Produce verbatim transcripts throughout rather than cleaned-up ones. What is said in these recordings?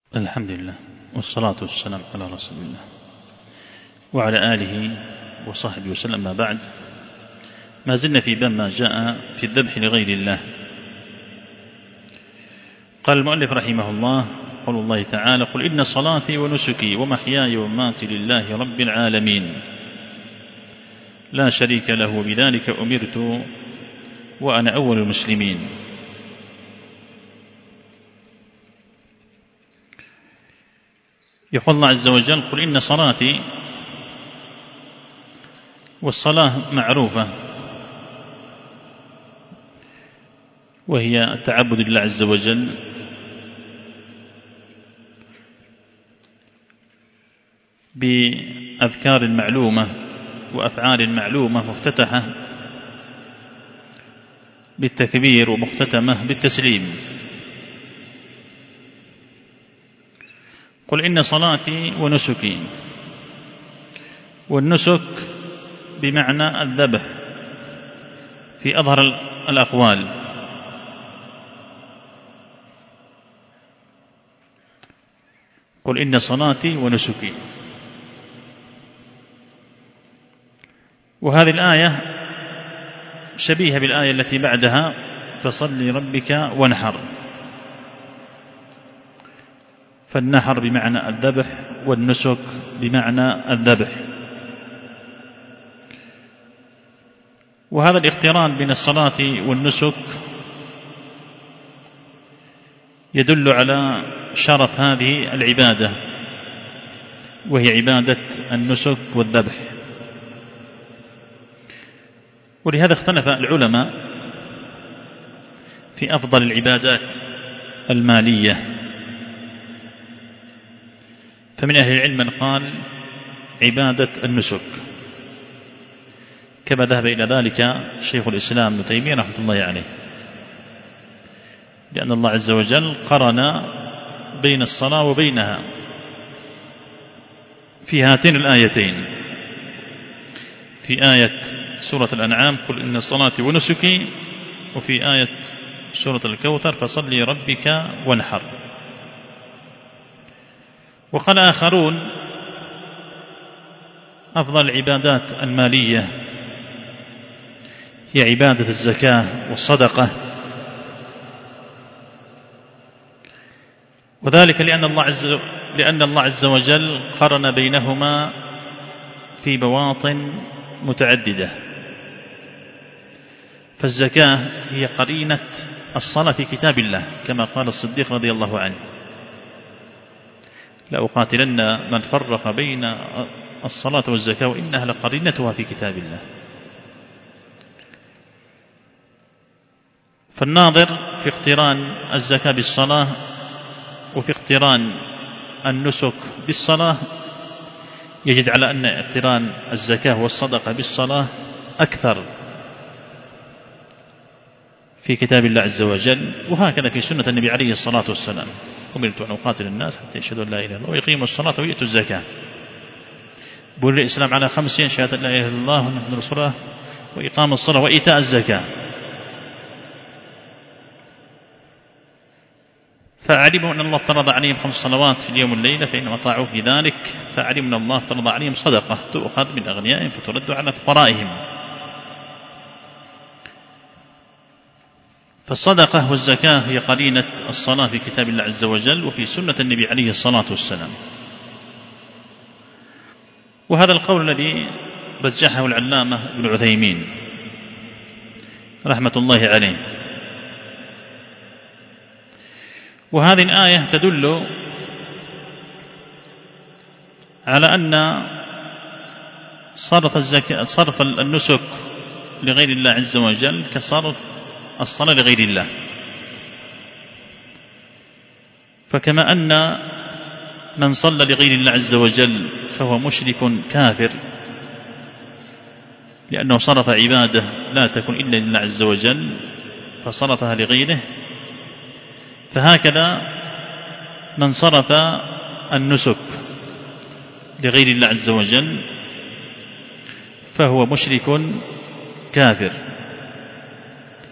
الحمد لله والصلاة والسلام على رسول الله وعلى آله وصحبه وسلم. ما بعد، ما زلنا في باب ما جاء في الذبح لغير الله. قال المؤلف رحمه الله: قول الله تعالى: قل إن صلاتي ونسكي ومحياي ومماتي لله رب العالمين لا شريك له بذلك أمرت وأنا أول المسلمين. يقول الله عز وجل: قل إن صلاتي، والصلاة معروفة وهي التعبد لله عز وجل بأذكار معلومة وأفعال معلومة، مفتتحة بالتكبير ومختتمة بالتسليم. قل إن صلاتي ونسكي، والنسك بمعنى الذبح في أظهر الأقوال، قل إن صلاتي ونسكي. وهذه الآية شبيهة بالآية التي بعدها: فصل لربك وانحر. فالنحر بمعنى الذبح والنسك بمعنى الذبح. وهذا الاقتران بين الصلاة والنسك يدل على شرف هذه العبادة، وهي عبادة النسك والذبح. ولهذا اختلف العلماء في أفضل العبادات المالية، فمن أهل العلم من قال عبادة النسك، كما ذهب إلى ذلك شيخ الإسلام ابن تيمية رحمة الله عليه، لأن الله عز وجل قرن بين الصلاة وبينها في هاتين الآيتين، في آية سورة الأنعام: قل إن صلاتي ونسكي، وفي آية سورة الكوثر: فصل لربك وانحر. وقال آخرون أفضل العبادات المالية هي عبادة الزكاة والصدقة، وذلك لأن الله عز لأن الله عز وجل قرن بينهما في مواطن متعددة. فالزكاة هي قرينة الصلاة في كتاب الله، كما قال الصديق رضي الله عنه: لأقاتلن من فرق بين الصلاة والزكاة وإنها لقرينتها في كتاب الله. فالناظر في اقتران الزكاة بالصلاة وفي اقتران النسك بالصلاة يجد على أن اقتران الزكاة والصدقة بالصلاة أكثر في كتاب الله عز وجل، وهكذا في سنة النبي عليه الصلاة والسلام: أمرت أن أقاتل الناس حتى يشهدوا أن لا إله إلا الله ويقيموا الصلاة ويؤتوا الزكاة. بني الإسلام على خمس: شهادة لا إله إلا الله وأن محمدا رسول الله، وإقام الصلاة، وإيتاء الزكاة. فعلموا أن الله افترض عليهم خمس صلوات في اليوم والليلة، فإنهم أطاعوا في ذلك. فعلموا أن الله افترض عليهم صدقة تؤخذ من أغنيائهم فترد على فقرائهم. فالصدقة والزكاة هي قرينة الصلاة في كتاب الله عز وجل وفي سنة النبي عليه الصلاة والسلام. وهذا القول الذي رجحه العلامة ابن عثيمين رحمة الله عليه. وهذه الآية تدل على أن صرف الزكاة صرف النسك لغير الله عز وجل كصرف الصلاة لغير الله. فكما أن من صلى لغير الله عز وجل فهو مشرك كافر، لأنه صرف عبادة لا تكن إلا لله عز وجل فصرفها لغيره، فهكذا من صرف النسك لغير الله عز وجل فهو مشرك كافر.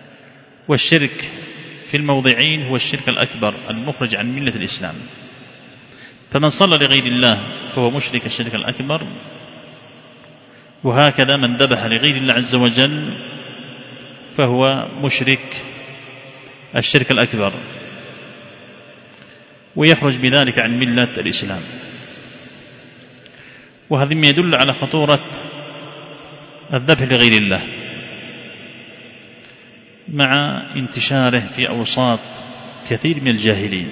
والشرك في الموضعين هو الشرك الأكبر المخرج عن ملة الإسلام. فمن صلى لغير الله فهو مشرك الشرك الأكبر، وهكذا من ذبح لغير الله عز وجل فهو مشرك الشرك الأكبر، ويخرج بذلك عن ملة الإسلام. وهذا ما يدل على خطورة الذبح لغير الله مع انتشاره في أوساط كثير من الجاهلين.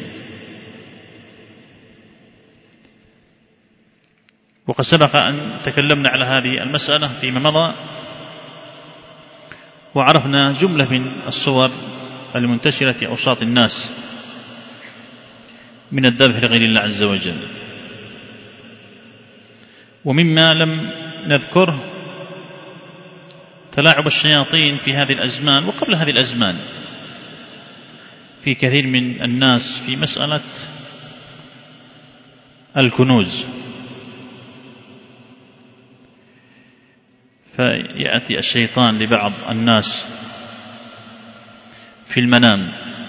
وقد سبق أن تكلمنا على هذه المسألة فيما مضى، وعرفنا جملة من الصور المنتشرة في أوساط الناس من الذبح لغير الله عز وجل. ومما لم نذكره تلاعب الشياطين في هذه الأزمان وقبل هذه الأزمان في كثير من الناس في مسألة الكنوز. فيأتي الشيطان لبعض الناس في المنام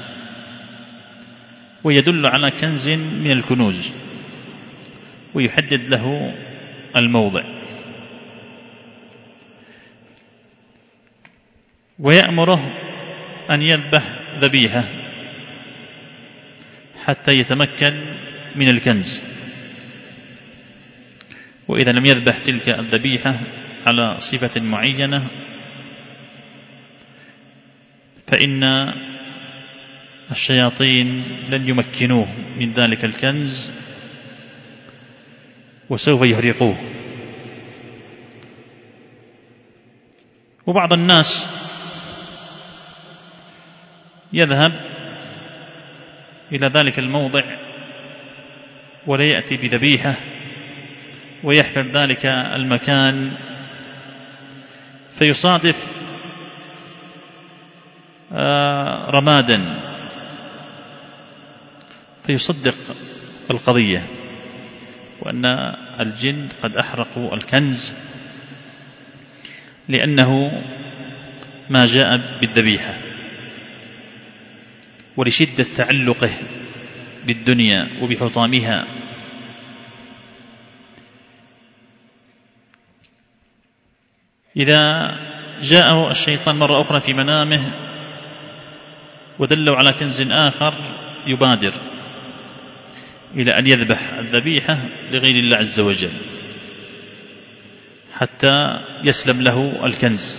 ويدل على كنز من الكنوز ويحدد له الموضع، ويأمره أن يذبح ذبيحة حتى يتمكن من الكنز. وإذا لم يذبح تلك الذبيحة على صفة معينة فإن الشياطين لن يمكنوه من ذلك الكنز وسوف يهرقوه. وبعض الناس يذهب إلى ذلك الموضع ولا يأتي بذبيحة ويحفر ذلك المكان، فيصادف رمادا فيصدق القضية وأن الجن قد أحرقوا الكنز لأنه ما جاء بالذبيحة، ولشدة تعلقه بالدنيا وبحطامها. إذا جاءه الشيطان مرة أخرى في منامه ودلوا على كنز آخر يبادر إلى أن يذبح الذبيحة لغير الله عز وجل حتى يسلم له الكنز.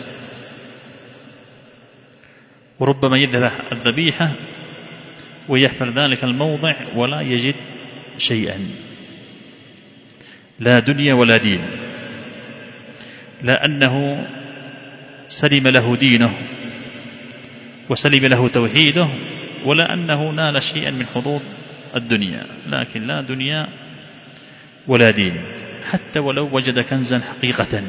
وربما يذبح الذبيحة ويحفر ذلك الموضع ولا يجد شيئا، لا دنيا ولا دين، لا أنه سلم له دينه وسلم له توحيده، ولا أنه نال شيئا من حظوظ الدنيا، لكن لا دنيا ولا دين حتى ولو وجد كنزا حقيقة.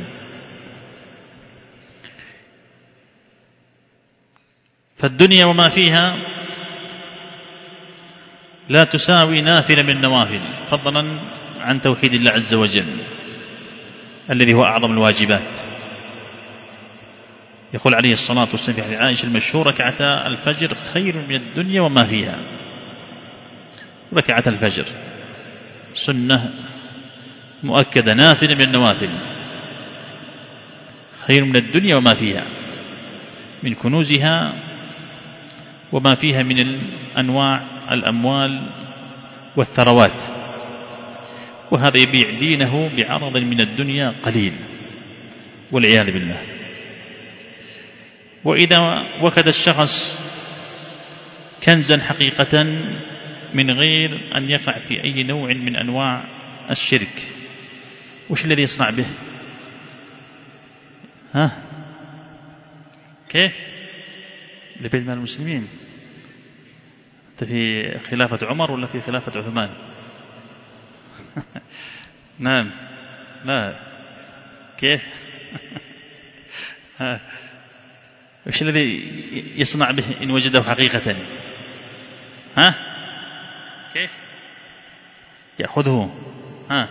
فالدنيا وما فيها لا تساوي نافلة من النوافل، فضلا عن توحيد الله عز وجل الذي هو أعظم الواجبات. يقول عليه الصلاة والسلام في حديث عائشة المشهور: ركعتا الفجر خير من الدنيا وما فيها. ركعة الفجر سنة مؤكدة نافلة من النوافل، خير من الدنيا وما فيها من كنوزها وما فيها من أنواع الأموال والثروات. وهذا يبيع دينه بعرض من الدنيا قليل والعياذ بالله. وإذا وكد الشخص كنزا حقيقة من غير أن يقع في أي نوع من أنواع الشرك، وش الذي يصنع به؟ ها كيف لبيت مال المسلمين؟ أنت في خلافة عمر ولا في خلافة عثمان؟ نعم. لا كيف؟ ها وش الذي يصنع به إن وجده حقيقة؟ ها كيف يأخذه؟ ها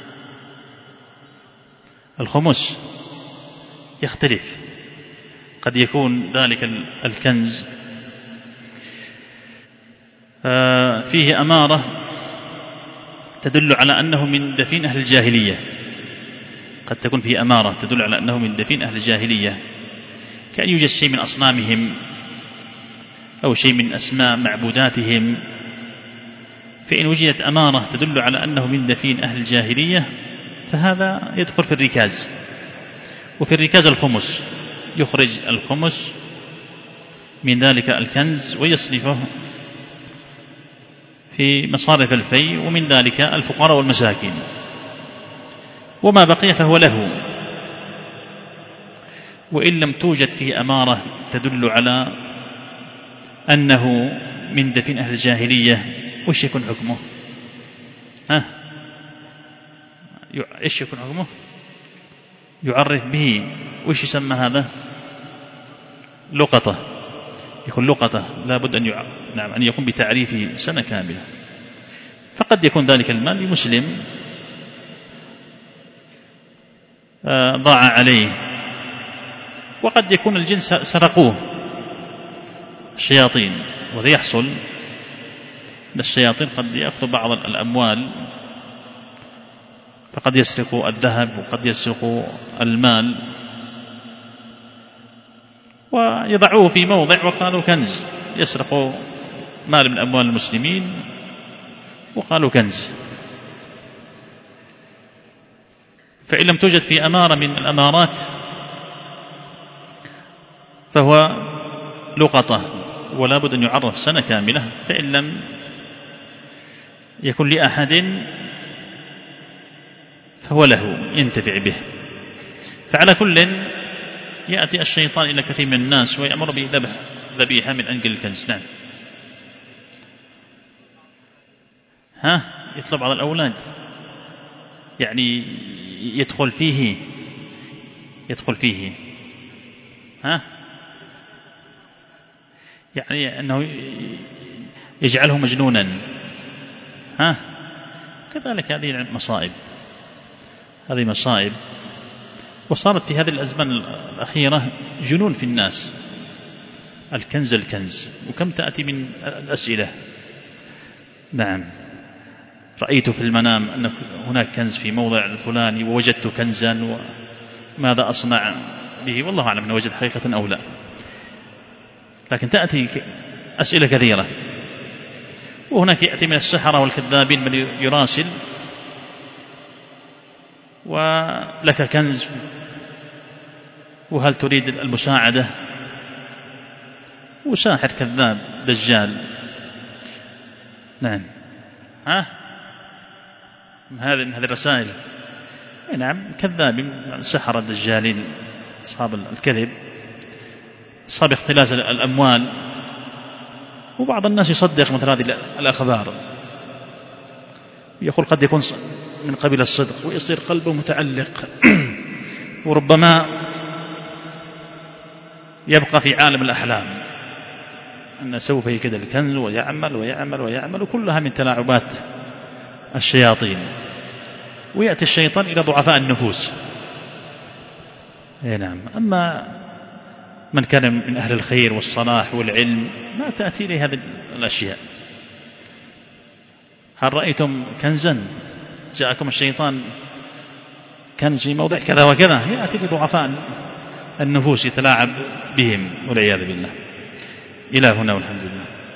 الخمس يختلف، قد يكون ذلك الكنز فيه أمارة تدل على أنه من دفين أهل الجاهلية، قد تكون فيه أمارة تدل على أنه من دفين أهل الجاهلية، كأن يوجد شيء من أصنامهم أو شيء من أسماء معبوداتهم، فإن وجدت أمارة تدل على أنه من دفين أهل الجاهلية فهذا يدخل في الركاز. وفي الركاز الخمس، يخرج الخمس من ذلك الكنز ويصرفه في مصارف الفي، ومن ذلك الفقراء والمساكين، وما بقي فهو له. وإن لم توجد فيه أمارة تدل على أنه من دفين أهل الجاهلية، وش يكون حكمه؟ ها؟ إيش يكون حكمه؟ يعرف به. وش يسمى هذا؟ لقطة. يكون لقطة، لا بد أن يع... نعم أن يكون بتعريفه سنة كاملة. فقد يكون ذلك المال لمسلم ضاع عليه، وقد يكون الجنس سرقوه الشياطين، وهذا يحصل. الشياطين قد يأخذ بعض الأموال، فقد يسرقوا الذهب وقد يسرقوا المال ويضعوه في موضع وقالوا كنز، يسرقوا مال من أموال المسلمين وقالوا كنز. فإن لم توجد في أمارة من الأمارات فهو لقطة، ولا بد أن يعرف سنة كاملة. فإن لم يكن لأحد فهو له ينتفع به. فعلى كل يأتي الشيطان إلى كثير من الناس ويأمر بذبح ذبيحة من أنجل الكنز. نعم. ها يطلب على الأولاد، يعني يدخل فيه يدخل فيه ها يعني أنه يجعله مجنونا. ها كذلك هذه مصائب، هذه مصائب. وصارت في هذه الأزمان الأخيرة جنون في الناس، الكنز الكنز. وكم تأتي من الأسئلة. نعم، رأيت في المنام أن هناك كنز في موضع الفلاني، ووجدت كنزا، وماذا أصنع به؟ والله أعلم أنه وجد حقيقة أو لا، لكن تأتي أسئلة كثيرة. وهناك يأتي من السحرة والكذابين من يراسل ولك كنز وهل تريد المساعدة؟ وساحر كذاب دجال. نعم. ها هذه من هذه الرسائل. نعم، كذاب، سحرة دجالين، أصحاب الكذب، أصحاب اختلاس الأموال. وبعض الناس يصدق مثل هذه الأخبار، يقول قد يكون من قبيل الصدق، ويصير قلبه متعلق، وربما يبقى في عالم الأحلام أن سوف يكد الكنز ويعمل ويعمل ويعمل، وكلها من تلاعبات الشياطين. ويأتي الشيطان إلى ضعفاء النفوس. نعم. أما من كان من أهل الخير والصلاح والعلم ما تأتي إليه هذه الأشياء. هل رأيتم كنزا جاءكم الشيطان كنز في موضع كذا وكذا؟ يأتي لضعفاء النفوس يتلاعب بهم والعياذ بالله. إلى هنا والحمد لله.